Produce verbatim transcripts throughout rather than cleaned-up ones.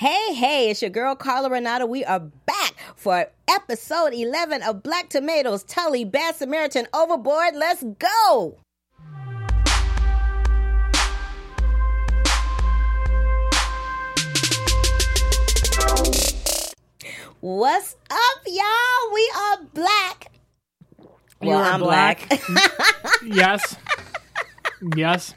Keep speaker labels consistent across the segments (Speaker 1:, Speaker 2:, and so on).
Speaker 1: Hey, hey, it's your girl Carla Renata. We are back for episode eleven of Black Tomatoes, Tully, Bad Samaritan, Overboard. Let's go! What's up, y'all? We are black.
Speaker 2: You
Speaker 1: Well,
Speaker 2: are
Speaker 1: I'm
Speaker 2: black.
Speaker 1: black.
Speaker 2: Yes. Yes.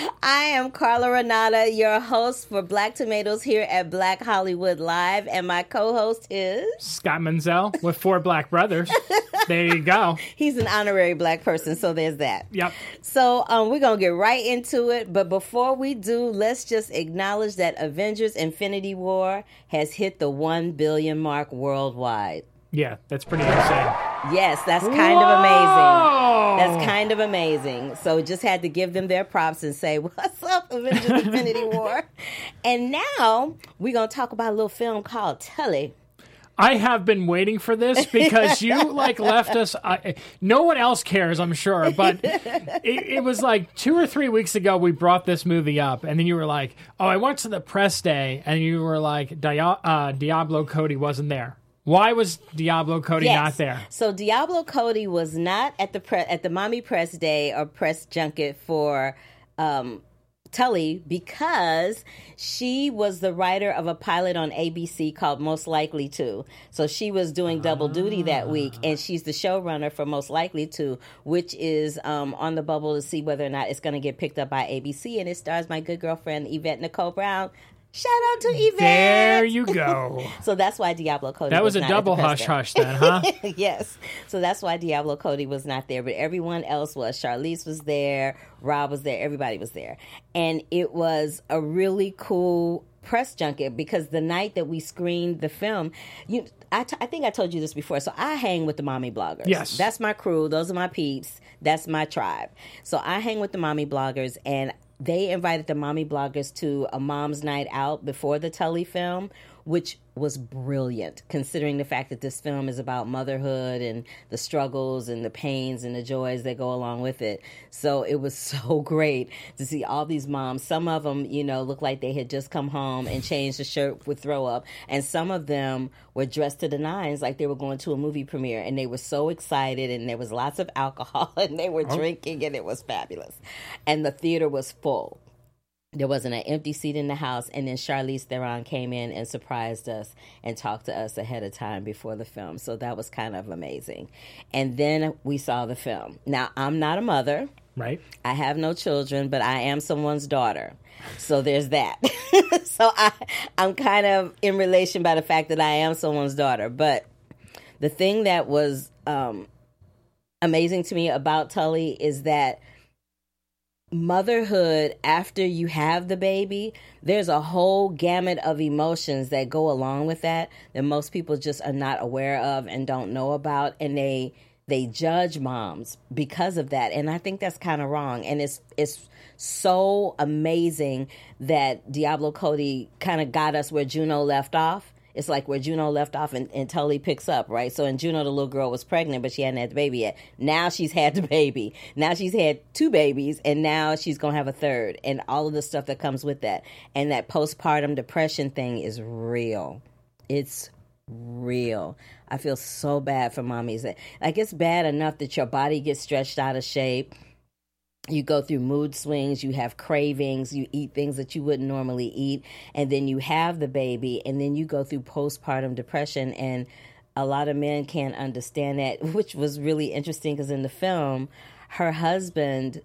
Speaker 1: I am Carla Renata, your host for Black Tomatoes here at Black Hollywood Live, and my co-host is...
Speaker 2: Scott Menzel with four black brothers. There you go.
Speaker 1: He's an honorary black person, so there's that.
Speaker 2: Yep.
Speaker 1: So um, we're going to get right into it, but before we do, let's just acknowledge that Avengers Infinity War has hit the one billion mark worldwide.
Speaker 2: Yeah, that's pretty insane.
Speaker 1: Yes, that's kind
Speaker 2: Whoa!
Speaker 1: of amazing. That's kind of amazing. So just had to give them their props and say, what's up, Avengers Infinity War? And now we're going to talk about a little film called Tully.
Speaker 2: I have been waiting for this because you like left us. Uh, no one else cares, I'm sure, but it, it was like two or three weeks ago we brought this movie up, and then you were like, "Oh, I went to the press day," and you were like, Dia- uh, "Diablo Cody wasn't there." Why was Diablo Cody
Speaker 1: Yes.
Speaker 2: not there?
Speaker 1: So Diablo Cody was not at the pre- at the Mommy Press Day or press junket for um, Tully because she was the writer of a pilot on A B C called Most Likely To. So she was doing double duty that week, and she's the showrunner for Most Likely To, which is um, on the bubble to see whether or not it's going to get picked up by A B C, and it stars my good girlfriend Yvette Nicole Brown. Shout out to Yvette.
Speaker 2: There you go.
Speaker 1: So that's why Diablo Cody
Speaker 2: That was,
Speaker 1: was
Speaker 2: a
Speaker 1: not
Speaker 2: double
Speaker 1: at the press
Speaker 2: hush
Speaker 1: day.
Speaker 2: hush then, huh?
Speaker 1: Yes. So that's why Diablo Cody was not there, but everyone else was. Charlize was there, Rob was there, everybody was there. And it was a really cool press junket because the night that we screened the film, you I, t- I think I told you this before, so I hang with the mommy bloggers.
Speaker 2: Yes.
Speaker 1: That's my crew. Those are my peeps. That's my tribe. So I hang with the mommy bloggers, and they invited the mommy bloggers to a mom's night out before the Tully film, which was brilliant, considering the fact that this film is about motherhood and the struggles and the pains and the joys that go along with it. So it was so great to see all these moms. Some of them, you know, looked like they had just come home and changed the shirt with throw up. And some of them were dressed to the nines like they were going to a movie premiere. And they were so excited, and there was lots of alcohol, and they were
Speaker 2: Oh.
Speaker 1: drinking, and it was fabulous. And the theater was full. There wasn't an empty seat in the house, and then Charlize Theron came in and surprised us and talked to us ahead of time before the film. So that was kind of amazing. And then we saw the film. Now, I'm not a mother.
Speaker 2: Right.
Speaker 1: I have no children, but I am someone's daughter. So there's that. So I, I'm kind of in relation by the fact that I am someone's daughter. But the thing that was um, amazing to me about Tully is that motherhood after you have the baby, there's a whole gamut of emotions that go along with that that most people just are not aware of and don't know about, and they they judge moms because of that, and I think that's kind of wrong. And it's it's so amazing that Diablo Cody kind of got us where Juno left off. It's like where Juno left off and, and Tully picks up, right? So in Juno, the little girl was pregnant, but she hadn't had the baby yet. Now she's had the baby. Now she's had two babies, and now she's going to have a third, and all of the stuff that comes with that. And that postpartum depression thing is real. It's real. I feel so bad for mommies. Like, it's bad enough that your body gets stretched out of shape. You go through mood swings, you have cravings, you eat things that you wouldn't normally eat, and then you have the baby, and then you go through postpartum depression, and a lot of men can't understand that, which was really interesting because in the film, her husband...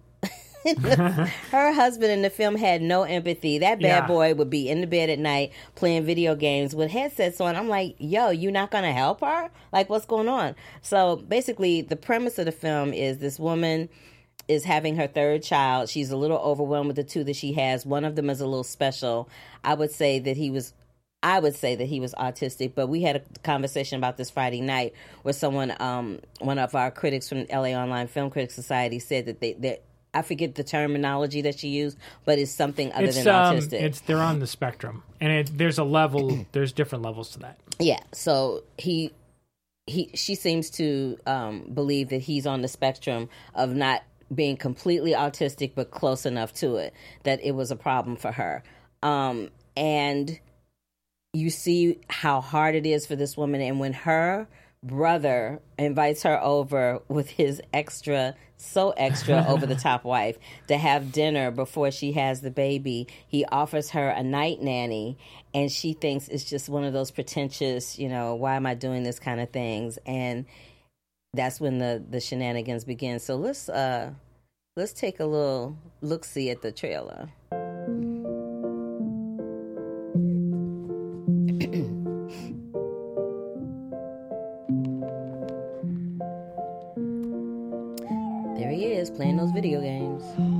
Speaker 1: her husband in the film had no empathy. That bad
Speaker 2: Yeah.
Speaker 1: boy would be in the bed at night playing video games with headsets on. I'm like, yo, you not going to help her? Like, what's going on? So basically, the premise of the film is this woman is having her third child. She's a little overwhelmed with the two that she has. One of them is a little special. I would say that he was I would say that he was autistic, but we had a conversation about this Friday night where someone, um, one of our critics from L A Online Film Critics Society said that they, that I forget the terminology that she used, but it's something other
Speaker 2: It's
Speaker 1: than
Speaker 2: um,
Speaker 1: autistic.
Speaker 2: it's they're on the spectrum, and it, there's a level. There's different levels to that.
Speaker 1: Yeah. So he, he, she seems to um, believe that he's on the spectrum of not being completely autistic, but close enough to it that it was a problem for her. Um, and you see how hard it is for this woman. And when her brother invites her over with his extra, so extra over the top wife to have dinner before she has the baby, he offers her a night nanny, and she thinks it's just one of those pretentious, you know, why am I doing this kind of things? And that's when the, the shenanigans begin. So let's uh, let's take a little look-see at the trailer. There he is, playing those video games.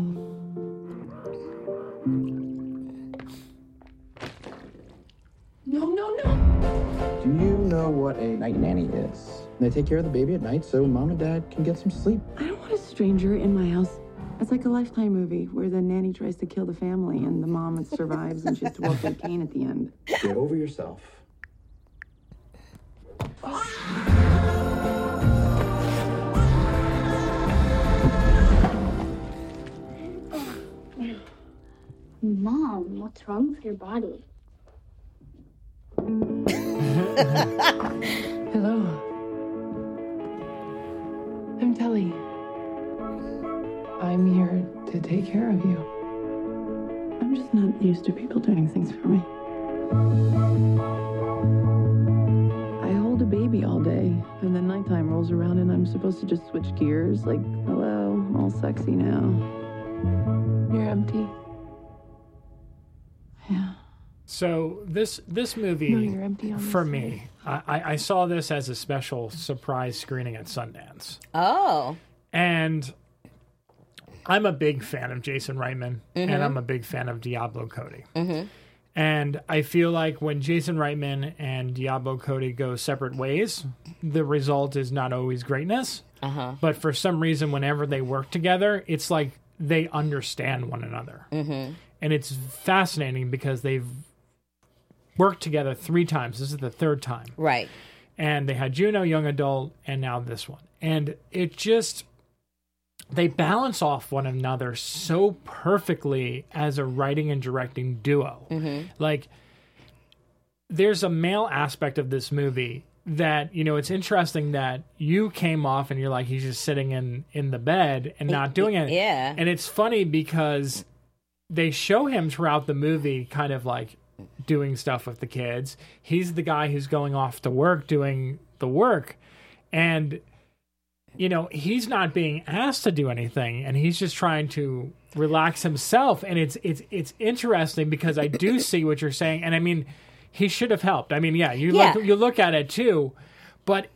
Speaker 3: No, no, no.
Speaker 4: Do you know what a night nanny is? They take care of the baby at night so mom and dad can get some sleep.
Speaker 3: I don't want a stranger in my house. It's like a Lifetime movie where the nanny tries to kill the family and the mom survives and she has to walk with Kane at the end.
Speaker 4: Get over yourself.
Speaker 5: Mom, what's wrong with your body?
Speaker 3: Hello. I'm Telly. I'm here to take care of you. I'm just not used to people doing things for me. I hold a baby all day, and then nighttime rolls around and I'm supposed to just switch gears, like, hello, all sexy now. You're empty. Yeah.
Speaker 2: So this this movie,
Speaker 3: No, you're empty on
Speaker 2: for
Speaker 3: this
Speaker 2: me, I, I saw this as a special surprise screening at Sundance.
Speaker 1: Oh.
Speaker 2: And I'm a big fan of Jason Reitman, mm-hmm. and I'm a big fan of Diablo Cody.
Speaker 1: Mm-hmm.
Speaker 2: And I feel like when Jason Reitman and Diablo Cody go separate ways, the result is not always greatness.
Speaker 1: Uh-huh.
Speaker 2: But for some reason, whenever they work together, it's like they understand one another.
Speaker 1: Mm-hmm.
Speaker 2: And it's fascinating because they've worked together three times. This is the third time.
Speaker 1: Right.
Speaker 2: And they had Juno, Young Adult, and now this one. And it just... they balance off one another so perfectly as a writing and directing duo.
Speaker 1: Mm-hmm.
Speaker 2: Like, there's a male aspect of this movie that, you know, it's interesting that you came off and you're like, he's just sitting in, in the bed and not doing it.
Speaker 1: Yeah.
Speaker 2: And it's funny because they show him throughout the movie kind of like doing stuff with the kids. He's the guy who's going off to work doing the work. And... you know, he's not being asked to do anything, and he's just trying to relax himself. And it's it's it's interesting because I do see what you're saying, and I mean, he should have helped. I mean, yeah, you
Speaker 1: Yeah.
Speaker 2: look you look at it too, but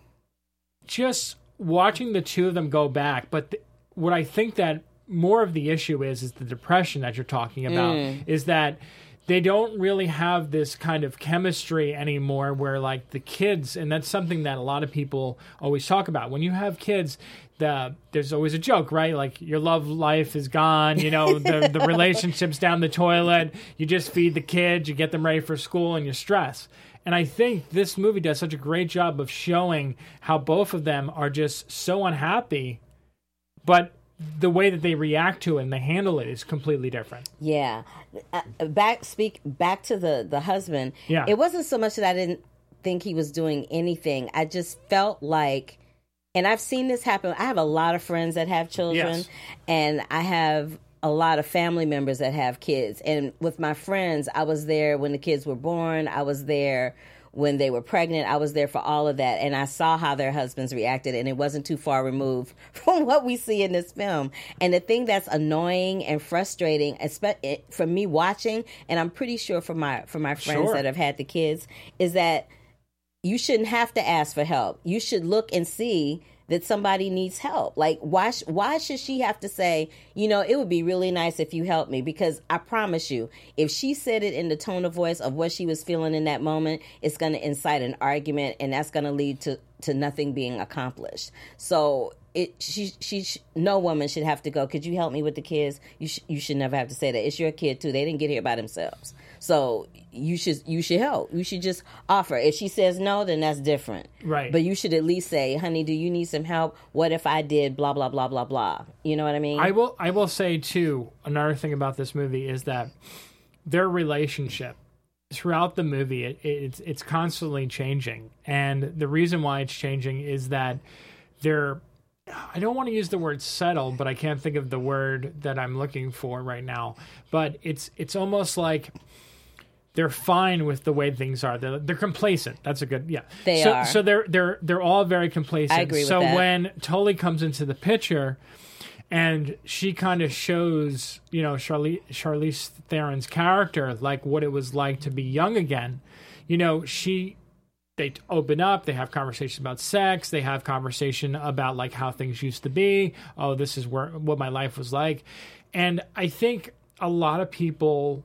Speaker 2: just watching the two of them go back. But th- what I think that more of the issue is is the depression that you're talking about.
Speaker 1: Mm.
Speaker 2: Is that they don't really have this kind of chemistry anymore where like the kids, and that's something that a lot of people always talk about. When you have kids, the, there's always a joke, right? Like your love life is gone, you know, the, the relationship's down the toilet, you just feed the kids, you get them ready for school, and you stress. And I think this movie does such a great job of showing how both of them are just so unhappy, but the way that they react to it and they handle it is completely different.
Speaker 1: Yeah. Uh, back speak back to the the husband.
Speaker 2: Yeah.
Speaker 1: It wasn't so much that I didn't think he was doing anything. I just felt like, and I've seen this happen. I have a lot of friends that have children,
Speaker 2: Yes.
Speaker 1: and I have a lot of family members that have kids. And with my friends, I was there when the kids were born. I was there when they were pregnant. I was there for all of that, and I saw how their husbands reacted, and it wasn't too far removed from what we see in this film. And the thing that's annoying and frustrating, especially for me watching, and I'm pretty sure for my for my friends
Speaker 2: Sure.
Speaker 1: that have had the kids, is that you shouldn't have to ask for help. You should look and see that somebody needs help. Like, why sh- why should she have to say, you know, it would be really nice if you helped me? Because I promise you, if she said it in the tone of voice of what she was feeling in that moment, it's going to incite an argument, and that's going to lead to, to nothing being accomplished. So it she she sh- no woman should have to go, could you help me with the kids? You sh- you should never have to say that. It's your kid too. They didn't get here by themselves. So you should you should help. You should just offer. If she says no, then that's different.
Speaker 2: Right.
Speaker 1: But you should at least say, honey, do you need some help? What if I did blah, blah, blah, blah, blah? You know what I mean?
Speaker 2: I will I will say too, another thing about this movie is that their relationship throughout the movie, it, it's it's constantly changing, and the reason why it's changing is that they're. I don't want to use the word settle, but I can't think of the word that I'm looking for right now. But it's it's almost like they're fine with the way things are. They're, they're complacent. That's a good yeah.
Speaker 1: They
Speaker 2: so,
Speaker 1: are.
Speaker 2: So they're they're they're all very complacent.
Speaker 1: I agree with
Speaker 2: so
Speaker 1: that.
Speaker 2: when Tully comes into the picture, and she kind of shows, you know, Charlize, Charlize Theron's character, like what it was like to be young again. You know, she, they open up, they have conversations about sex, they have conversation about like how things used to be. Oh, this is where what my life was like. And I think a lot of people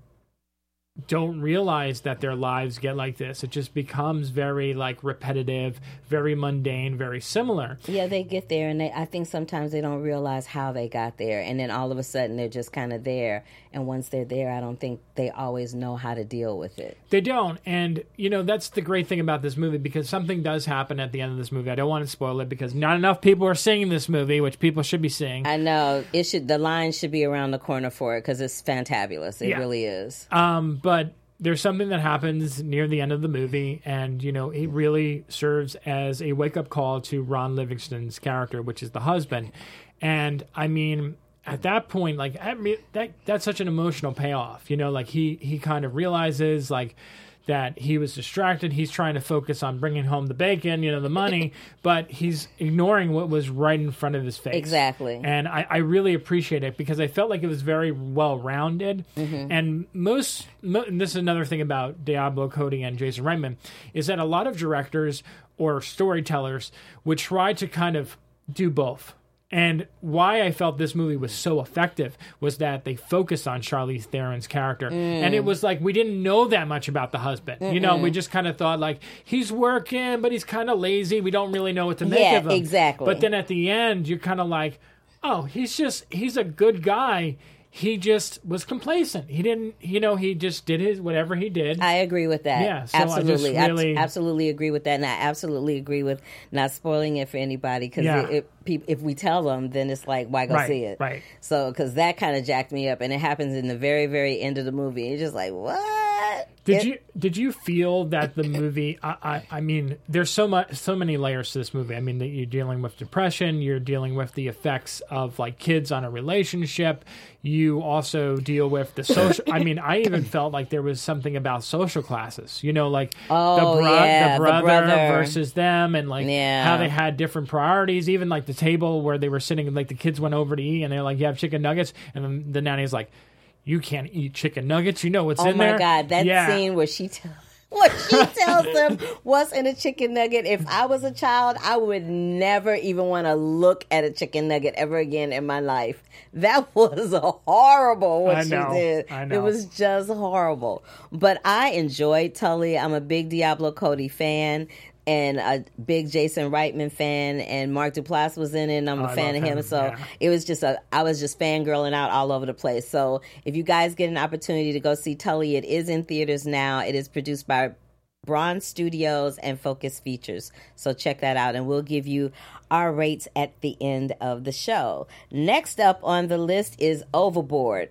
Speaker 2: don't realize that their lives get like this. It just becomes very like repetitive, very mundane, very similar.
Speaker 1: Yeah, they get there, and they, I think sometimes they don't realize how they got there, and then all of a sudden they're just kind of there. And once they're there, I don't think they always know how to deal with it.
Speaker 2: They don't, and you know that's the great thing about this movie, because something does happen at the end of this movie. I don't want to spoil it because not enough people are seeing this movie, which people should be seeing.
Speaker 1: I know it should. The line should be around the corner for it because it's fantabulous. It
Speaker 2: Yeah.
Speaker 1: really is.
Speaker 2: Um, but there's something that happens near the end of the movie, and you know it really serves as a wake-up call to Ron Livingston's character, which is the husband. And I mean, at that point, like I mean, that that's such an emotional payoff. You know, like he he kind of realizes like that he was distracted. He's trying to focus on bringing home the bacon, you know, the money, but he's ignoring what was right in front of his face.
Speaker 1: Exactly.
Speaker 2: And I, I really appreciate it because I felt like it was very well-rounded. Mm-hmm. And most, mo- and this is another thing about Diablo Cody and Jason Reitman, is that a lot of directors or storytellers would try to kind of do both. And why I felt this movie was so effective was that they focused on Charlize Theron's character. Mm. And it was like we didn't know that much about the husband. Mm-mm. You know, we just kind of thought like, he's working, but he's kind of lazy. We don't really know what to make
Speaker 1: yeah,
Speaker 2: of him.
Speaker 1: Exactly.
Speaker 2: But then at the end, you're kind of like, oh, he's just, he's a good guy. He just was complacent. He didn't, you know, he just did his, whatever he did.
Speaker 1: I agree with that.
Speaker 2: Yeah, so
Speaker 1: absolutely.
Speaker 2: I just really...
Speaker 1: I absolutely agree with that. And I absolutely agree with not spoiling it for anybody because
Speaker 2: Yeah.
Speaker 1: it, it, if we tell them, then it's like, why go
Speaker 2: Right,
Speaker 1: see it?
Speaker 2: right.
Speaker 1: So, because that kind of jacked me up, and it happens in the very, very end of the movie. It's just like, what?
Speaker 2: Did
Speaker 1: It-
Speaker 2: you did you feel that the movie? I, I I mean, there's so much, so many layers to this movie. I mean, that you're dealing with depression, you're dealing with the effects of like kids on a relationship. You also deal with the social. I mean, I even felt like there was something about social classes. You know, like
Speaker 1: Oh,
Speaker 2: the, bro-
Speaker 1: yeah,
Speaker 2: the
Speaker 1: the
Speaker 2: brother
Speaker 1: brother.
Speaker 2: versus them, and like
Speaker 1: Yeah.
Speaker 2: how they had different priorities. Even like the table where they were sitting, like the kids went over to eat, and they're like, "You have chicken nuggets," and then the nanny's like, "You can't eat chicken nuggets. You know what's
Speaker 1: Oh
Speaker 2: in
Speaker 1: my
Speaker 2: there."
Speaker 1: God, that
Speaker 2: Yeah.
Speaker 1: scene where she tells where she tells them what's in a chicken nugget. If I was a child, I would never even want to look at a chicken nugget ever again in my life. That was horrible what
Speaker 2: I
Speaker 1: she
Speaker 2: know,
Speaker 1: did.
Speaker 2: I know.
Speaker 1: It was just horrible. But I enjoyed Tully. I'm a big Diablo Cody fan. And a big Jason Reitman fan, and Mark Duplass was in it, and I'm
Speaker 2: Oh,
Speaker 1: a
Speaker 2: I
Speaker 1: fan
Speaker 2: love
Speaker 1: of him.
Speaker 2: him,
Speaker 1: So
Speaker 2: yeah.
Speaker 1: it was just a, I was just fangirling out all over the place. So if you guys get an opportunity to go see Tully, it is in theaters now. It is produced by Bronze Studios and Focus Features. So check that out, and we'll give you our rates at the end of the show. Next up on the list is Overboard.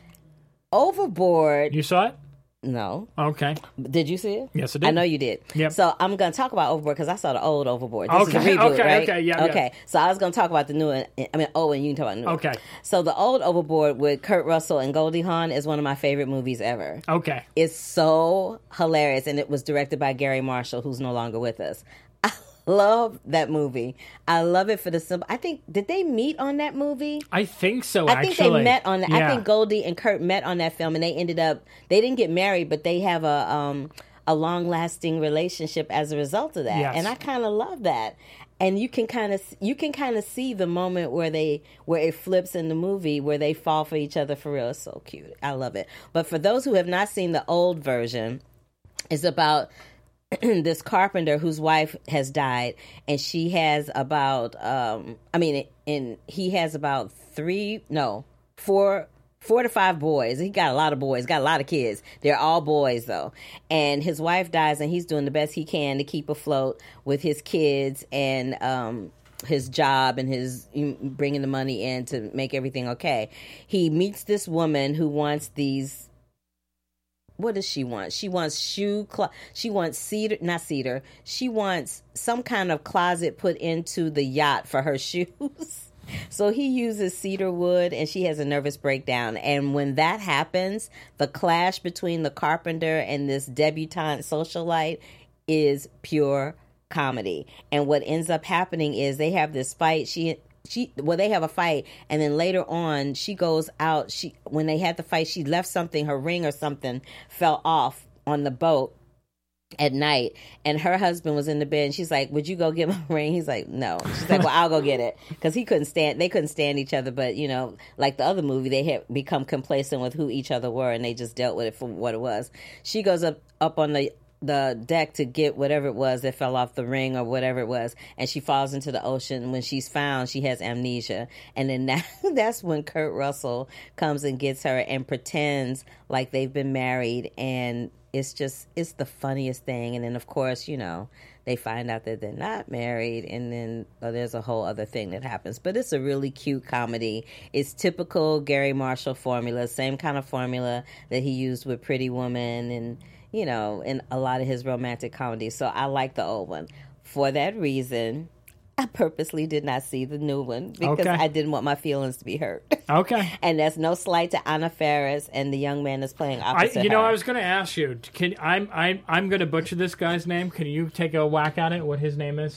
Speaker 1: Overboard.
Speaker 2: You saw it?
Speaker 1: No.
Speaker 2: Okay.
Speaker 1: Did you see it?
Speaker 2: Yes, I did.
Speaker 1: I know you did.
Speaker 2: Yep.
Speaker 1: So I'm going to talk about Overboard because I saw the old Overboard. This
Speaker 2: Okay,
Speaker 1: is a reboot,
Speaker 2: okay,
Speaker 1: right?
Speaker 2: okay, yeah, yeah.
Speaker 1: Okay. So I was going to talk about the new one. I mean, oh, and you can talk about the new one.
Speaker 2: Okay.
Speaker 1: So the old Overboard with Kurt Russell and Goldie Hawn is one of my favorite movies ever.
Speaker 2: Okay.
Speaker 1: It's so hilarious, and it was directed by Gary Marshall, who's no longer with us. I love that movie. I love it for the simple. I think, did they meet on that movie?
Speaker 2: I think so,
Speaker 1: I think
Speaker 2: actually.
Speaker 1: they met on.
Speaker 2: Yeah.
Speaker 1: I think Goldie and Kurt met on that film, and they ended up. They didn't get married, but they have a um, a long lasting relationship as a result of that.
Speaker 2: Yes.
Speaker 1: And I kind of love that. And you can kind of you can kind of see the moment where they where it flips in the movie where they fall for each other for real. It's so cute. I love it. But for those who have not seen the old version, it's about this carpenter whose wife has died, and she has about um I mean and he has about three no four four to five boys. He got a lot of boys, got a lot of kids. They're all boys though. And his wife dies, and he's doing the best he can to keep afloat with his kids and um his job and his bringing the money in to make everything okay. He meets this woman who wants these what does she want? She wants shoe, clo- she wants cedar, not cedar. She wants some kind of closet put into the yacht for her shoes. So he uses cedar wood, and she has a nervous breakdown. And when that happens, the clash between the carpenter and this debutante socialite is pure comedy. And what ends up happening is they have this fight. She, she, well, they have a fight, and then later on, she goes out. She, when they had the fight, she left something, her ring or something fell off on the boat at night, and her husband was in the bed, and she's like, would you go get my ring? He's like, no. She's like, well, I'll go get it, because he couldn't stand they couldn't stand each other. But you know, like the other movie, they had become complacent with who each other were, and they just dealt with it for what it was. She goes up up on the the deck to get whatever it was that fell off, the ring or whatever it was, and she falls into the ocean. When she's found, she has amnesia, and then that, that's when Kurt Russell comes and gets her and pretends like they've been married. And it's just, it's the funniest thing. And then, of course, you know, they find out that they're not married, and then oh, there's a whole other thing that happens. But it's a really cute comedy. It's typical Gary Marshall formula, same kind of formula that he used with Pretty Woman and, you know, in a lot of his romantic comedies. So I like the old one. For that reason, I purposely did not see the new one because
Speaker 2: Okay.
Speaker 1: I didn't want my feelings to be hurt.
Speaker 2: Okay.
Speaker 1: And that's no slight to Anna Faris and the young man that's playing
Speaker 2: I,
Speaker 1: opposite
Speaker 2: you know,
Speaker 1: her.
Speaker 2: I was going to ask you. Can I'm I'm I'm going to butcher this guy's name. Can you take a whack at it? What his name is?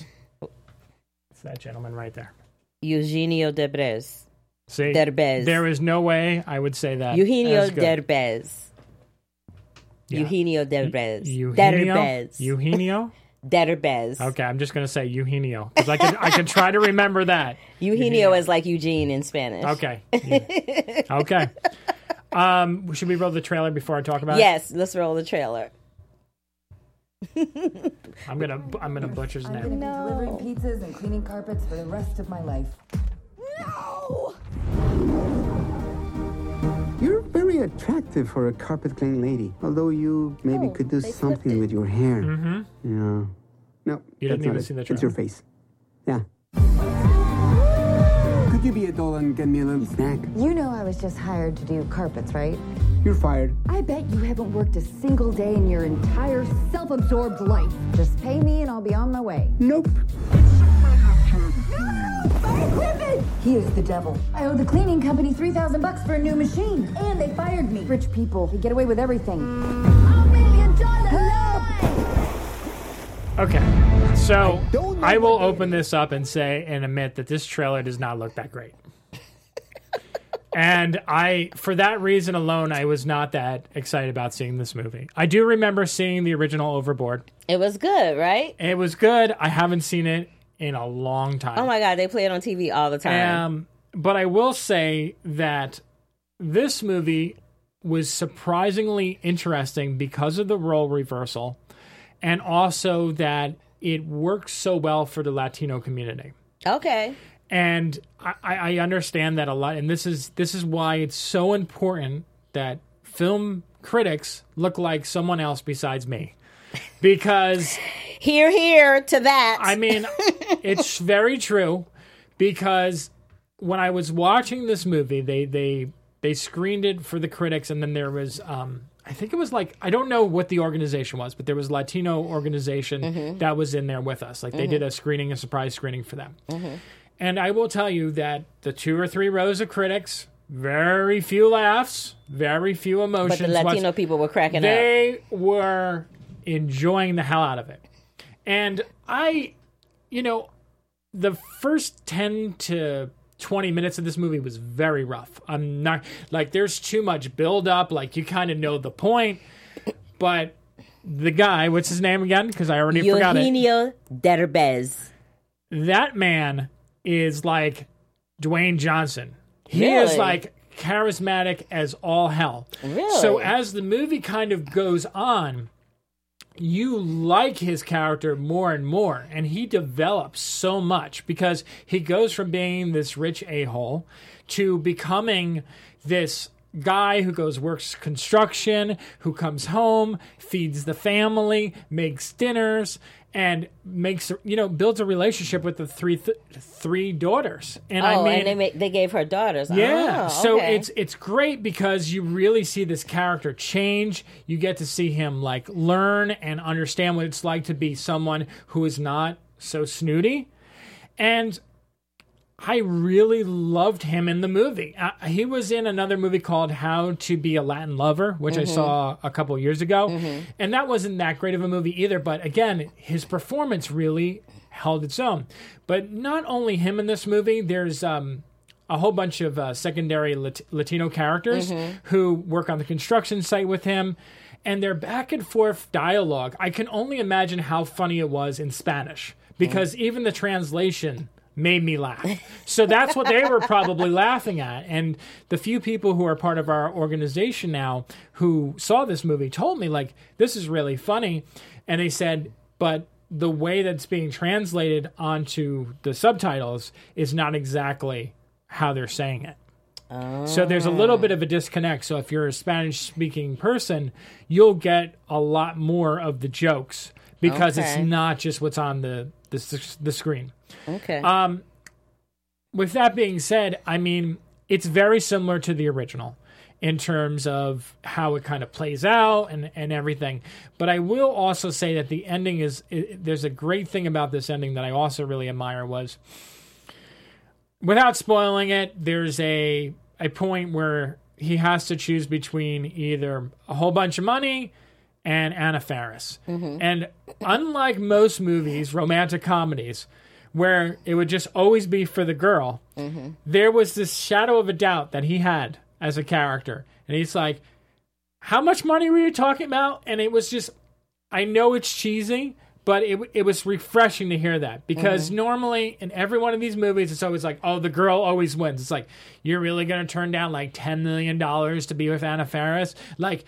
Speaker 2: It's that gentleman right there.
Speaker 1: Eugenio Derbez.
Speaker 2: See,
Speaker 1: Derbez.
Speaker 2: there is no way I would say that.
Speaker 1: Eugenio
Speaker 2: as good.
Speaker 1: Derbez.
Speaker 2: Yeah.
Speaker 1: Eugenio Derbez.
Speaker 2: Eugenio.
Speaker 1: Derbez.
Speaker 2: Eugenio.
Speaker 1: Derbez.
Speaker 2: Okay, I'm just going to say Eugenio because I can I can try to remember that.
Speaker 1: Eugenio is like Eugene in Spanish.
Speaker 2: Okay. Okay. Um, should we roll the trailer before I talk about
Speaker 1: Yes, let's roll the trailer.
Speaker 2: it? I'm gonna I'm gonna butcher his
Speaker 6: I'm
Speaker 2: name.
Speaker 6: gonna be delivering pizzas and cleaning carpets for the rest of my life.
Speaker 1: No!
Speaker 7: You're very attractive for a carpet cleaning lady. Although you maybe
Speaker 1: Oh,
Speaker 7: could do
Speaker 1: they flipped
Speaker 7: something
Speaker 1: it.
Speaker 7: with your hair.
Speaker 2: Mm-hmm.
Speaker 7: Yeah. No.
Speaker 2: You
Speaker 7: that's
Speaker 2: didn't
Speaker 7: not
Speaker 2: even
Speaker 7: it.
Speaker 2: see the
Speaker 7: It's your
Speaker 2: trailer.
Speaker 7: face. Yeah. Could you be a doll and get me a little snack?
Speaker 6: You know I was just hired to do carpets, right?
Speaker 7: You're fired.
Speaker 6: I bet you haven't worked a single day in your entire self-absorbed life. Just pay me and I'll be on my way.
Speaker 7: Nope.
Speaker 6: He is the devil. I owe the cleaning company three thousand bucks for a new machine, and they fired me. Rich people, they get away with everything. A million dollars!
Speaker 2: Okay, so I will open this up and say and admit that this trailer does not look that great. And I, for that reason alone, I was not that excited about seeing this movie. I do remember seeing the original Overboard.
Speaker 1: It was good, right?
Speaker 2: It was good. I haven't seen it in a long time.
Speaker 1: Oh my God, they play it on T V all the time.
Speaker 2: Um, but I will say that this movie was surprisingly interesting because of the role reversal, and also that it works so well for the Latino community.
Speaker 1: Okay.
Speaker 2: And I, I understand that a lot, and this is this is why it's so important that film critics look like someone else besides me, because
Speaker 1: Hear, hear to that.
Speaker 2: I mean, it's very true, because when I was watching this movie, they they they screened it for the critics, and then there was um, I think it was like, I don't know what the organization was, but there was a Latino organization
Speaker 1: Mm-hmm.
Speaker 2: that was in there with us. Like they did a screening, a surprise screening for them.
Speaker 1: Mm-hmm.
Speaker 2: And I will tell you that the two or three rows of critics, very few laughs, very few emotions.
Speaker 1: but the Latino
Speaker 2: what's-
Speaker 1: people were cracking up.
Speaker 2: they were enjoying the hell out of it. And I, you know, the first ten to twenty minutes of this movie was very rough. I'm not, like, there's too much build up. Like, you kind of know the point. But the guy, what's his name again? Because I already forgot it.
Speaker 1: Eugenio Derbez.
Speaker 2: That man is like Dwayne Johnson. He
Speaker 1: Really?
Speaker 2: is like charismatic as all hell.
Speaker 1: Really?
Speaker 2: So as the movie kind of goes on, you like his character more and more, and he develops so much because he goes from being this rich a-hole to becoming this guy who goes works construction, who comes home, feeds the family, makes dinners, and makes you know builds a relationship with the three th- three daughters. And
Speaker 1: oh,
Speaker 2: I mean,
Speaker 1: and they make, they gave her daughters.
Speaker 2: yeah.
Speaker 1: Oh,
Speaker 2: so
Speaker 1: okay.
Speaker 2: it's it's great because you really see this character change. You get to see him like learn and understand what it's like to be someone who is not so snooty. And I really loved him in the movie. Uh, he was in another movie called How to Be a Latin Lover, which mm-hmm. I saw a couple years ago. Mm-hmm. And that wasn't that great of a movie either. But again, his performance really held its own. But not only him in this movie, there's um, a whole bunch of uh, secondary Lat- Latino characters mm-hmm. who work on the construction site with him. And their back and forth dialogue, I can only imagine how funny it was in Spanish. Because mm-hmm. even the translation made me laugh. So that's what they were probably laughing at. And the few people who are part of our organization now who saw this movie told me, like, this is really funny. And they said, but the way that's being translated onto the subtitles is not exactly how they're saying it. Oh. So there's a little bit of a disconnect. So if you're a Spanish-speaking person, you'll get a lot more of the jokes because okay. it's not just what's on the, the, the screen.
Speaker 1: Okay.
Speaker 2: Um, with that being said, I mean, it's very similar to the original in terms of how it kind of plays out and, and everything. But I will also say that the ending is, it, there's a great thing about this ending that I also really admire was, without spoiling it, there's a a point where he has to choose between either a whole bunch of money and Anna Faris. Mm-hmm. And unlike most movies, romantic comedies, where it would just always be for the girl, mm-hmm. there was this shadow of a doubt that he had as a character. And he's like, how much money were you talking about? And it was just, I know it's cheesy, but it it was refreshing to hear that. Because mm-hmm. normally in every one of these movies, it's always like, oh, the girl always wins. It's like, you're really going to turn down like ten million dollars to be with Anna Faris? Like,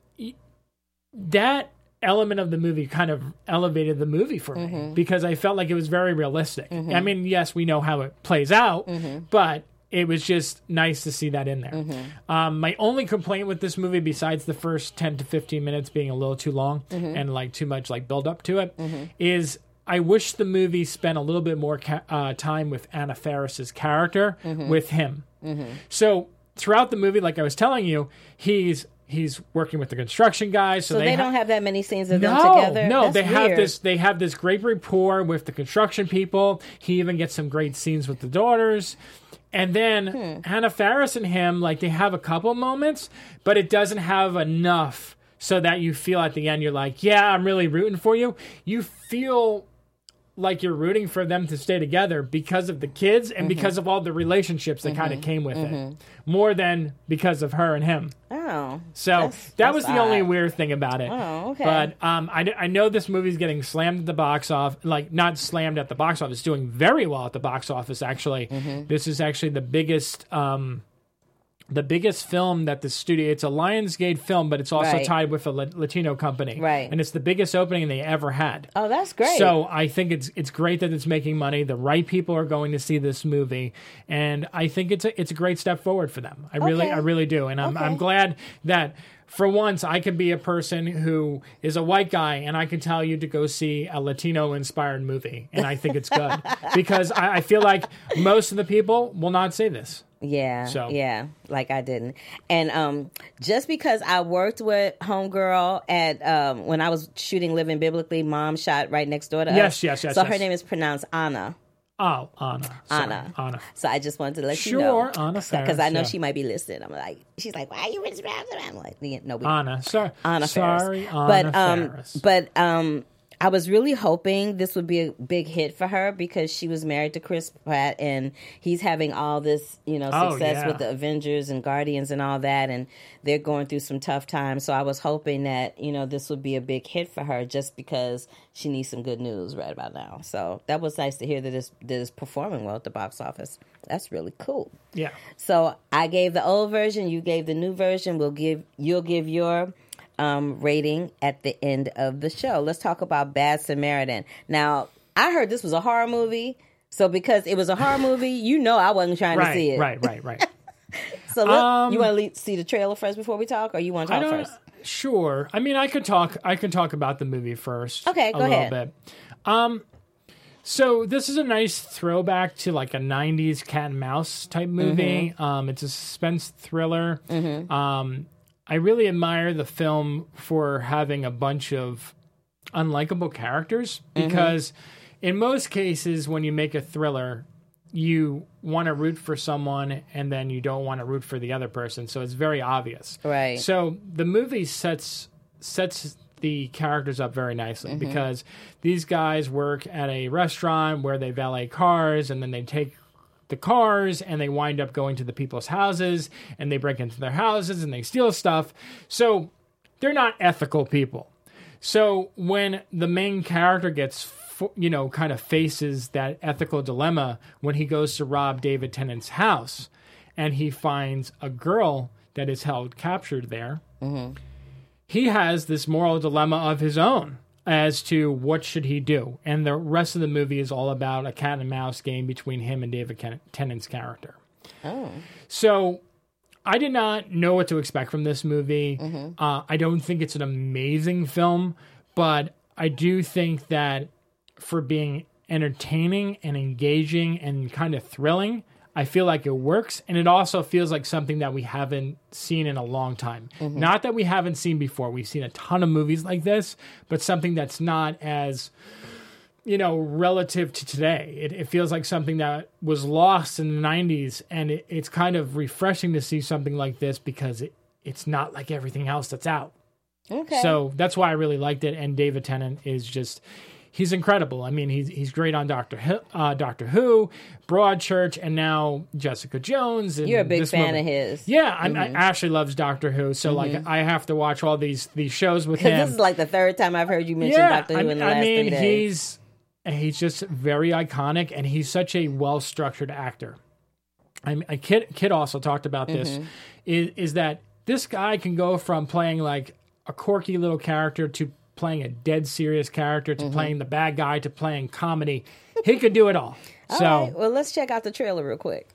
Speaker 2: that element of the movie kind of elevated the movie for me mm-hmm. because I felt like it was very realistic. Mm-hmm. I mean, yes, we know how it plays out, mm-hmm. but it was just nice to see that in there. Mm-hmm. Um, my only complaint with this movie, besides the first ten to fifteen minutes being a little too long mm-hmm. and like too much like build up to it, mm-hmm. is I wish the movie spent a little bit more ca- uh, time with Anna Faris's character mm-hmm. with him. Mm-hmm. So throughout the movie, like I was telling you, he's He's working with the construction guys, so,
Speaker 1: so
Speaker 2: they,
Speaker 1: they
Speaker 2: ha-
Speaker 1: don't have that many scenes of
Speaker 2: no,
Speaker 1: them together.
Speaker 2: No,
Speaker 1: That's
Speaker 2: they
Speaker 1: weird.
Speaker 2: have this. They have this great rapport with the construction people. He even gets some great scenes with the daughters, and then hmm. Anna Faris and him, like they have a couple moments, but it doesn't have enough so that you feel at the end you're like, yeah, I'm really rooting for you. You feel like you're rooting for them to stay together because of the kids and mm-hmm. because of all the relationships that mm-hmm. kind of came with mm-hmm. it, more than because of her and him.
Speaker 1: Oh,
Speaker 2: so
Speaker 1: that's,
Speaker 2: that
Speaker 1: that's
Speaker 2: was the
Speaker 1: odd.
Speaker 2: only weird thing about it.
Speaker 1: Oh, okay.
Speaker 2: But um, I, I know this movie's getting slammed at the box office, like not slammed at the box office, doing very well at the box office. Actually, mm-hmm. this is actually the biggest. Um, The biggest film that the studio, it's a Lionsgate film, but it's also
Speaker 1: right.
Speaker 2: tied with a Latino company.
Speaker 1: Right.
Speaker 2: And it's the biggest opening they ever had.
Speaker 1: Oh, that's great.
Speaker 2: So I think it's it's great that it's making money. The right people are going to see this movie. And I think it's a, it's a great step forward for them. I really,
Speaker 1: okay.
Speaker 2: I really do. And I'm,
Speaker 1: okay.
Speaker 2: I'm glad that for once I can be a person who is a white guy and I can tell you to go see a Latino inspired movie. And I think it's good because I, I feel like most of the people will not say this.
Speaker 1: Yeah,
Speaker 2: so.
Speaker 1: yeah, like I didn't. And um, just because I worked with Homegirl at um, when I was shooting Living Biblically, Mom shot right next door to
Speaker 2: yes,
Speaker 1: us.
Speaker 2: Yes, yes,
Speaker 1: So
Speaker 2: yes.
Speaker 1: her name is pronounced Anna.
Speaker 2: Oh, Anna. Sorry.
Speaker 1: Anna.
Speaker 2: Anna.
Speaker 1: So I just wanted to let
Speaker 2: sure,
Speaker 1: you know.
Speaker 2: Sure, Anna Faris.
Speaker 1: Because I know
Speaker 2: yeah.
Speaker 1: she might be listening. I'm like, she's like, why are you mispronouncing? I'm like, no, we
Speaker 2: Anna. Sorry.
Speaker 1: Anna
Speaker 2: Sorry,
Speaker 1: Faris.
Speaker 2: Anna
Speaker 1: but, um,
Speaker 2: Faris.
Speaker 1: But um, I was really hoping this would be a big hit for her because she was married to Chris Pratt and he's having all this, you know,
Speaker 2: Oh,
Speaker 1: success
Speaker 2: yeah.
Speaker 1: with the Avengers and Guardians and all that, and they're going through some tough times. So I was hoping that, you know, this would be a big hit for her just because she needs some good news right about now. So that was nice to hear that it's, that it's performing well at the box office. That's really cool.
Speaker 2: Yeah.
Speaker 1: So I gave the old version, you gave the new version. We'll give you'll give your Um, rating at the end of the show. Let's talk about Bad Samaritan. Now, I heard this was a horror movie, so because it was a horror movie, you know I wasn't trying
Speaker 2: right,
Speaker 1: to see it.
Speaker 2: Right, right, right.
Speaker 1: So look,
Speaker 2: Um,
Speaker 1: you want to see the trailer first before we talk, or you want to
Speaker 2: I
Speaker 1: talk
Speaker 2: don't.
Speaker 1: first?
Speaker 2: Sure. I mean, I could talk. I can talk about the movie first.
Speaker 1: Okay,
Speaker 2: a
Speaker 1: go
Speaker 2: little
Speaker 1: ahead.
Speaker 2: bit. Um, so this is a nice throwback to like a nineties cat and mouse type movie.
Speaker 1: Mm-hmm.
Speaker 2: Um, it's a suspense thriller. Um, I really admire the film for having a bunch of unlikable characters because in most cases, when you make a thriller, you want to root for someone and then you don't want to root for the other person. So it's very obvious.
Speaker 1: Right.
Speaker 2: So the movie sets sets the characters up very nicely because these guys work at a restaurant where they valet cars and then they take the cars and they wind up going to the people's houses and they break into their houses and they steal stuff. So they're not ethical people. So when the main character gets, you know, kind of faces that ethical dilemma when he goes to rob David Tennant's house and he finds a girl that is held captured there, he has this moral dilemma of his own as to what should he do. And the rest of the movie is all about a cat and mouse game between him and David Ken- Tennant's character.
Speaker 1: Oh.
Speaker 2: So I did not know what to expect from this movie. Uh, I don't think it's an amazing film, but I do think that for being entertaining and engaging and kind of thrilling, I feel like it works. And it also feels like something that we haven't seen in a long time. Not that we haven't seen before. We've seen a ton of movies like this, but something that's not as, you know, relative to today. It, it feels like something that was lost in the nineties. And it, it's kind of refreshing to see something like this because it, it's not like everything else that's out.
Speaker 1: Okay.
Speaker 2: So that's why I really liked it. And David Tennant is just, he's incredible. I mean, he's he's great on Doctor Who, uh, Doctor Who, Broadchurch, and now Jessica Jones. And
Speaker 1: You're a big
Speaker 2: this
Speaker 1: fan
Speaker 2: movie.
Speaker 1: of his.
Speaker 2: Yeah, I'm, I Ashley loves Doctor Who, so like I have to watch all these these shows with him.
Speaker 1: This is like the third time I've heard you mention
Speaker 2: yeah,
Speaker 1: Doctor Who
Speaker 2: I,
Speaker 1: in the
Speaker 2: I
Speaker 1: last
Speaker 2: mean,
Speaker 1: three days.
Speaker 2: he's he's just very iconic, and he's such a well structured actor. I mean, a kid kid also talked about this
Speaker 1: Mm-hmm.
Speaker 2: is is that this guy can go from playing like a quirky little character to playing a dead serious character to
Speaker 1: Mm-hmm.
Speaker 2: playing the bad guy to playing comedy. He could do it all.
Speaker 1: All
Speaker 2: so
Speaker 1: right, well, let's check out the trailer real quick.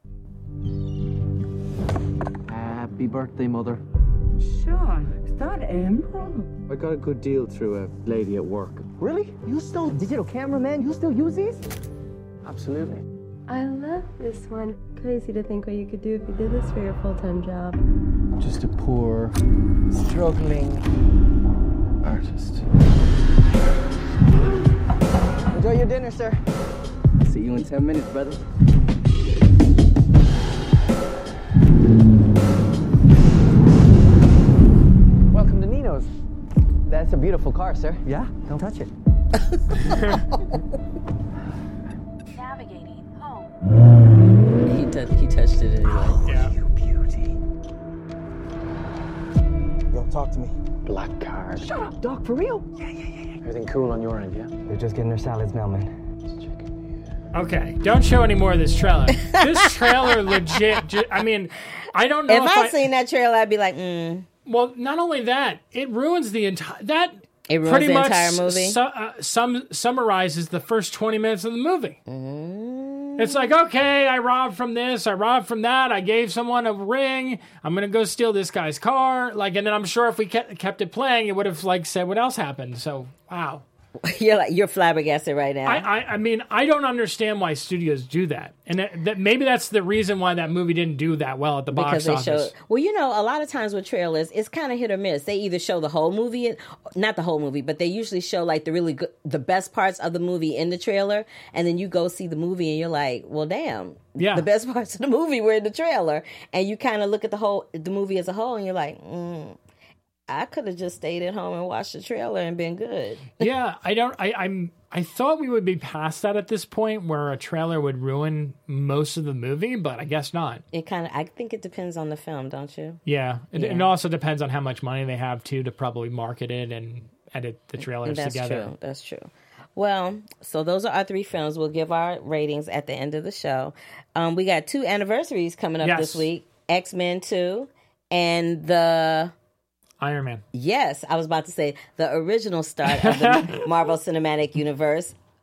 Speaker 8: Happy birthday, Mother.
Speaker 9: Sean, is that Amber?
Speaker 8: I got a good deal through a lady at work.
Speaker 10: Really? You still digital cameraman? You still use these?
Speaker 8: Absolutely.
Speaker 11: I love this one. Crazy to think what you could do if you did this for your full-time job.
Speaker 8: Just a poor, struggling artist.
Speaker 10: Enjoy your dinner, sir.
Speaker 8: See you in ten minutes, brother.
Speaker 10: Welcome to Nino's. That's a beautiful car, sir. Yeah? Don't touch it.
Speaker 5: Navigating home.
Speaker 1: He, t- he touched it anyway.
Speaker 2: yeah.
Speaker 8: You beauty. Yo, talk to me. Black card.
Speaker 10: Shut up, Doc, for real?
Speaker 8: Everything cool on your end, yeah?
Speaker 10: They're just getting their salads now, man.
Speaker 2: Okay, don't show any more of this trailer. This trailer legit. Ju- I mean, I don't know
Speaker 1: If
Speaker 2: if,
Speaker 1: I
Speaker 2: I
Speaker 1: seen that trailer, I'd be like, mm.
Speaker 2: Well, not only that, it ruins the entire that.
Speaker 1: It ruins
Speaker 2: pretty
Speaker 1: the
Speaker 2: much
Speaker 1: entire movie?
Speaker 2: Su- uh, some summarizes the first twenty minutes of the movie.
Speaker 1: Mm.
Speaker 2: It's like, okay, I robbed from this, I robbed from that, I gave someone a ring, I'm gonna go steal this guy's car, like, and then I'm sure if we kept, kept it playing, it would have like said what else happened. So, wow.
Speaker 1: You're like you're flabbergasted right now.
Speaker 2: I, I, I mean, I don't understand why studios do that, and that, that maybe that's the reason why that movie didn't do that well at the
Speaker 1: because
Speaker 2: box
Speaker 1: they
Speaker 2: office.
Speaker 1: show well, you know, a lot of times with trailers, it's kind of hit or miss. They either show the whole movie, not the whole movie, but they usually show like the really good, the best parts of the movie in the trailer, and then you go see the movie and you're like, well, damn,
Speaker 2: Yeah.
Speaker 1: the best parts of the movie were in the trailer, and you kind of look at the whole the movie as a whole, and you're like, mm, I could have just stayed at home and watched the trailer and been good.
Speaker 2: Yeah, I don't. I, I'm. I thought we would be past that at this point, where a trailer would ruin most of the movie, but I guess not.
Speaker 1: It kind of, I think it depends on the film, don't you?
Speaker 2: Yeah, it,
Speaker 1: Yeah.
Speaker 2: it also depends on how much money they have too to probably market it and edit the trailers
Speaker 1: That's
Speaker 2: together.
Speaker 1: true. That's true. Well, so those are our three films. We'll give our ratings at the end of the show. Um, we got two anniversaries coming up
Speaker 2: Yes.
Speaker 1: this week: X-Men two and the.
Speaker 2: Iron Man.
Speaker 1: Yes, I was about to say the original start of the Marvel Cinematic Universe,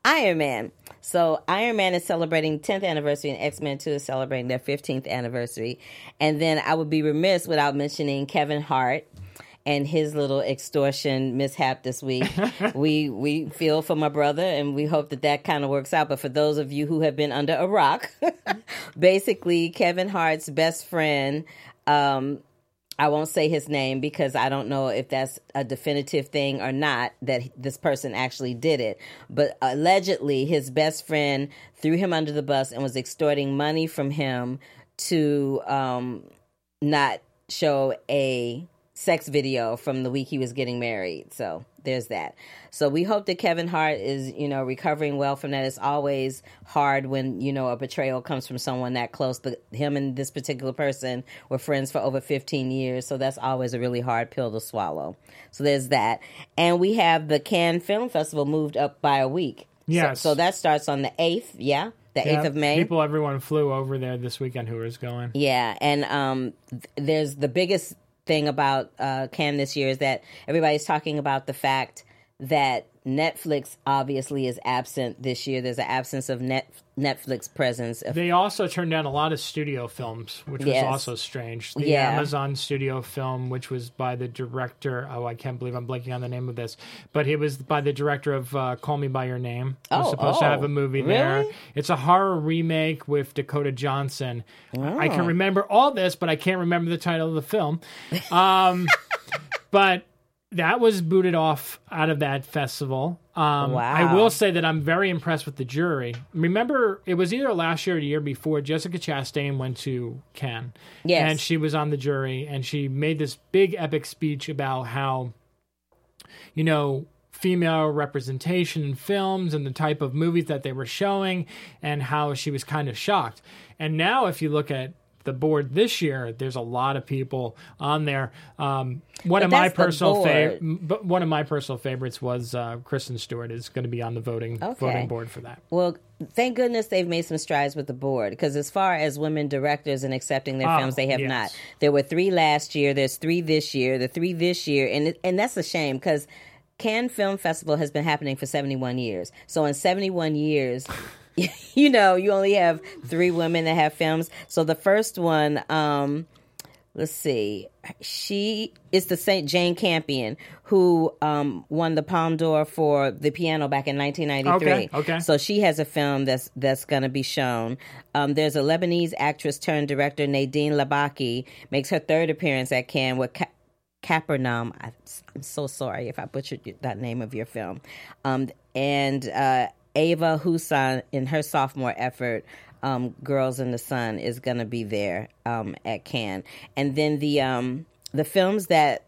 Speaker 1: Iron Man. So Iron Man is celebrating tenth anniversary and X-Men two is celebrating their fifteenth anniversary. And then I would be remiss without mentioning Kevin Hart and his little extortion mishap this week. we we feel for my brother, and we hope that that kind of works out. But for those of you who have been under a rock, basically Kevin Hart's best friend, um, I won't say his name because I don't know if that's a definitive thing or not, that this person actually did it. But allegedly, his best friend threw him under the bus and was extorting money from him to um, not show a sex video from the week he was getting married. So there's that. So we hope that Kevin Hart is, you know, recovering well from that. It's always hard when, you know, a betrayal comes from someone that close. But him and this particular person were friends for over fifteen years. So that's always a really hard pill to swallow. So there's that. And we have the Cannes Film Festival moved up by a week.
Speaker 2: Yes.
Speaker 1: So, so that starts on the eighth. Yeah. The
Speaker 2: yeah,
Speaker 1: eighth of May.
Speaker 2: People, everyone flew over there this weekend who was going.
Speaker 1: Yeah. And um, th- there's the biggest thing about uh, Cannes this year is that everybody's talking about the fact that Netflix obviously is absent this year. There's an absence of net Netflix presence.
Speaker 2: They also turned down a lot of studio films, which was
Speaker 1: Yes.
Speaker 2: also strange. The
Speaker 1: Yeah.
Speaker 2: Amazon studio film, which was by the director, oh, I can't believe I'm blanking on the name of this, but it was by the director of uh, Call Me By Your Name. It was
Speaker 1: Oh,
Speaker 2: supposed to
Speaker 1: oh,
Speaker 2: have a movie there.
Speaker 1: really?
Speaker 2: It's a horror remake with Dakota Johnson. I
Speaker 1: Oh.
Speaker 2: can remember all this, but I can't remember the title of the film. Um, but that was booted off out of that festival. Um,
Speaker 1: Wow.
Speaker 2: I will say that I'm very impressed with the jury. Remember, it was either last year or the year before, Jessica Chastain went to Cannes.
Speaker 1: Yes.
Speaker 2: And she was on the jury, and she made this big epic speech about how, you know, female representation in films and the type of movies that they were showing, and how she was kind of shocked. And now if you look at the board this year, there's a lot of people on there. Um, one
Speaker 1: But
Speaker 2: of my
Speaker 1: that's the
Speaker 2: personal
Speaker 1: board.
Speaker 2: favorite, one of my personal favorites was uh, Kristen Stewart is going to be on the voting
Speaker 1: Okay.
Speaker 2: voting board for that.
Speaker 1: Well, thank goodness they've made some strides with the board, because as far as women directors and accepting their
Speaker 2: Oh,
Speaker 1: films, they have
Speaker 2: yes.
Speaker 1: not. There were three last year. There's three this year. The three this year, and it, and that's a shame, because Cannes Film Festival has been happening for seventy-one years. So in seventy-one years, you know, you only have three women that have films. So the first one, um, let's see, she is the Saint Jane Campion, who um, won the Palme d'Or for The Piano back in nineteen ninety-three.
Speaker 2: Okay, okay.
Speaker 1: So she has a film that's that's going to be shown. Um, there's a Lebanese actress turned director, Nadine Labaki, makes her third appearance at Cannes with Ka- Capernaum. I, I'm so sorry if I butchered that name of your film. Um, and uh, Ava Hussein, in her sophomore effort, um, Girls in the Sun, is going to be there um, at Cannes. And then the um, the films that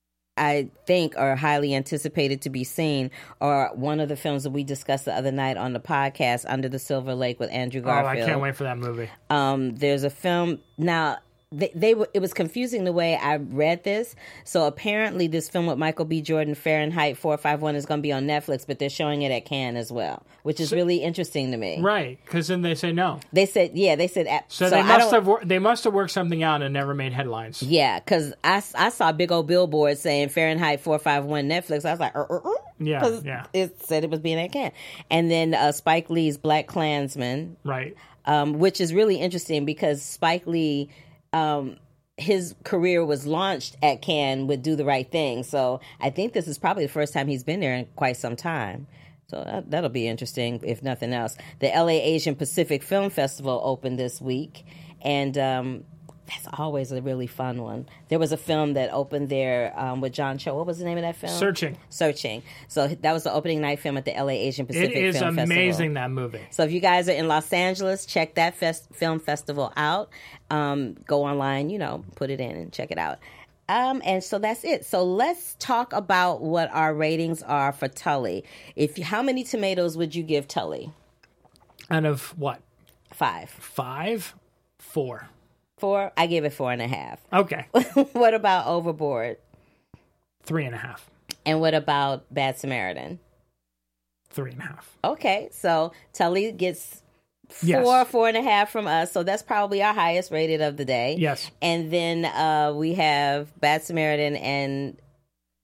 Speaker 1: I think are highly anticipated to be seen are one of the films that we discussed the other night on the podcast, Under the Silver Lake with Andrew Garfield.
Speaker 2: Oh, I can't wait for that movie.
Speaker 1: Um, there's a film now. They, they were. It was confusing the way I read this. So apparently, this film with Michael B. Jordan, Fahrenheit four fifty-one, is going to be on Netflix, but they're showing it at Cannes as well, which is
Speaker 2: So-
Speaker 1: really interesting to me.
Speaker 2: Right, because then they say no.
Speaker 1: They said, yeah, they said. at-
Speaker 2: So,
Speaker 1: so
Speaker 2: they
Speaker 1: I
Speaker 2: must
Speaker 1: don't-
Speaker 2: have wor- they must have worked something out and never made headlines.
Speaker 1: Yeah, because I, I saw a big old billboard saying Fahrenheit four fifty-one Netflix. I was like, uh, uh, uh,
Speaker 2: Yeah,
Speaker 1: 'cause
Speaker 2: yeah.
Speaker 1: it said it was being at Cannes. And then uh, Spike Lee's Black Klansman,
Speaker 2: Right.
Speaker 1: um, which is really interesting because Spike Lee, um, his career was launched at Cannes with Do the Right Thing. So I think this is probably the first time he's been there in quite some time. So that, that'll be interesting, if nothing else. The L A Asian Pacific Film Festival opened this week, and um, that's always a really fun one. There was a film that opened there um, with John Cho. What was the name of that film?
Speaker 2: Searching.
Speaker 1: Searching. So that was the opening night film at the L A Asian Pacific
Speaker 2: It is
Speaker 1: Film
Speaker 2: amazing,
Speaker 1: Festival.
Speaker 2: that movie.
Speaker 1: So if you guys are in Los Angeles, check that fest- film festival out. Um, go online, you know, put it in and check it out. Um, and so that's it. So let's talk about what our ratings are for Tully. If how many tomatoes would you give Tully?
Speaker 2: Out of what?
Speaker 1: Five.
Speaker 2: Five? Four.
Speaker 1: Four? I give it four and a half.
Speaker 2: Okay.
Speaker 1: What about Overboard?
Speaker 2: Three and a half.
Speaker 1: And what about Bad Samaritan?
Speaker 2: Three and a half.
Speaker 1: Okay, so Tully gets four,
Speaker 2: Yes.
Speaker 1: four and a half from us. So that's probably our highest rated of the day.
Speaker 2: Yes.
Speaker 1: And then uh, we have Bad Samaritan and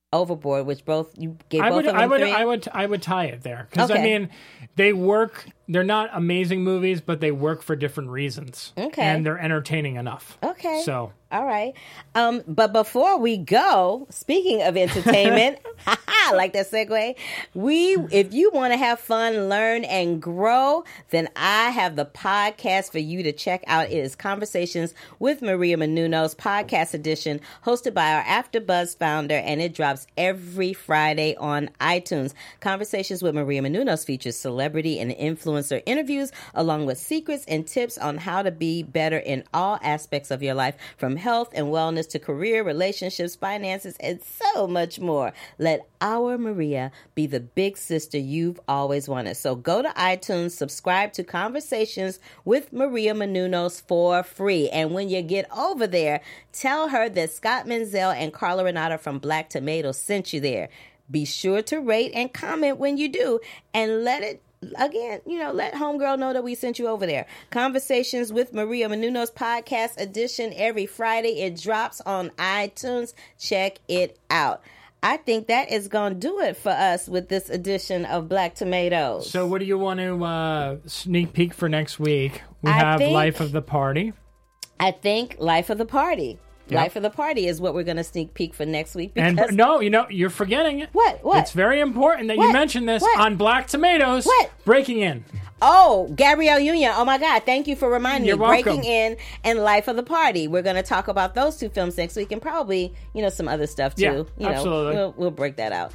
Speaker 1: Overboard, which both you gave
Speaker 2: I
Speaker 1: both
Speaker 2: would,
Speaker 1: of them
Speaker 2: I would,
Speaker 1: three?
Speaker 2: I would, I would tie it there because
Speaker 1: Okay.
Speaker 2: I mean, they work. They're not amazing movies, but they work for different reasons.
Speaker 1: Okay.
Speaker 2: And they're entertaining enough.
Speaker 1: Okay.
Speaker 2: So.
Speaker 1: All right. Um, but before we go, speaking of entertainment, I like that segue. We, if you want to have fun, learn, and grow, then I have the podcast for you to check out. It is Conversations with Maria Menounos, podcast edition, hosted by our AfterBuzz founder, and it drops every Friday on iTunes. Conversations with Maria Menounos features celebrity and influencer interviews, along with secrets and tips on how to be better in all aspects of your life, from health and wellness to career, relationships, finances, and so much more. Let our Maria be the big sister you've always wanted. So go to iTunes, subscribe to Conversations with Maria Menounos for free. And when you get over there, tell her that Scott Menzel and Carla Renata from Black Tomato sent you there. Be sure to rate and comment when you do, and let it Again, you know, let homegirl know that we sent you over there. Conversations with Maria Menounos podcast edition every Friday. It drops on iTunes. Check it out. I think that is going to do it for us with this edition of Black Tomatoes.
Speaker 2: So what do you want to uh, sneak peek for next week? We
Speaker 1: I
Speaker 2: have
Speaker 1: think-
Speaker 2: Life of the Party.
Speaker 1: I think Life of the Party.
Speaker 2: Yep.
Speaker 1: Life of the Party is what we're going to sneak peek for next week. Because
Speaker 2: And no, you know, you're forgetting it.
Speaker 1: What? What?
Speaker 2: It's very important that
Speaker 1: What?
Speaker 2: you mention this
Speaker 1: What?
Speaker 2: on Black Tomatoes.
Speaker 1: What?
Speaker 2: Breaking In.
Speaker 1: Oh, Gabrielle Union. Oh, my God. Thank you for reminding
Speaker 2: You're
Speaker 1: me.
Speaker 2: welcome.
Speaker 1: Breaking In and Life of the Party. We're going to talk about those two films next week, and probably, you know, some other stuff, too.
Speaker 2: Yeah,
Speaker 1: you know,
Speaker 2: absolutely.
Speaker 1: We'll, we'll break that out.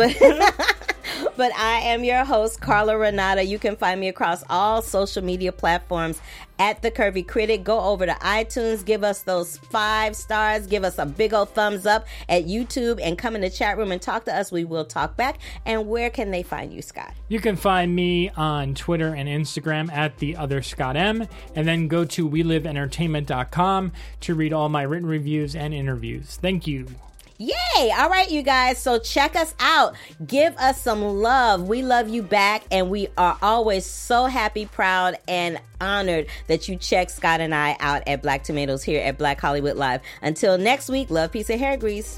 Speaker 1: But, but I am your host, Carla Renata. You can find me across all social media platforms at The Curvy Critic. Go over to iTunes. Give us those five stars. Give us a big old thumbs up at YouTube, and come in the chat room and talk to us. We will talk back. And where can they find you, Scott?
Speaker 2: You can find me on Twitter and Instagram at the other Scott M, and then go to we live entertainment dot com to read all my written reviews and interviews. Thank you.
Speaker 1: Yay! All right, you guys. So check us out. Give us some love. We love you back, and we are always so happy, proud, and honored that you check Scott and I out at Black Tomatoes here at Black Hollywood Live. Until next week, love, peace, and hair grease.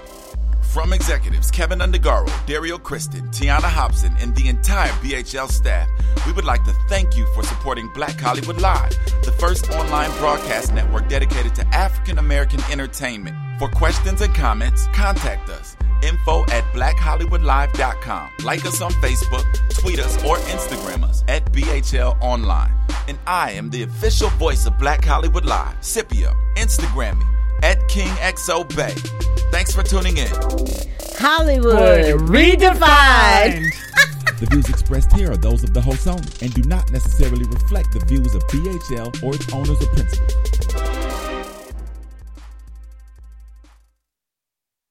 Speaker 12: From executives Kevin Undergaro, Dario Kristen, Tiana Hobson, and the entire B H L staff, we would like to thank you for supporting Black Hollywood Live, the first online broadcast network dedicated to African American entertainment. For questions and comments, contact us. Info at black hollywood live dot com. Like us on Facebook, tweet us, or Instagram us at B H L Online. And I am the official voice of Black Hollywood Live, Scipio. Instagram me at King X O Bay. Thanks for tuning in.
Speaker 1: Hollywood redefined.
Speaker 13: The views expressed here are those of the host only and do not necessarily reflect the views of B H L or its owners or principals.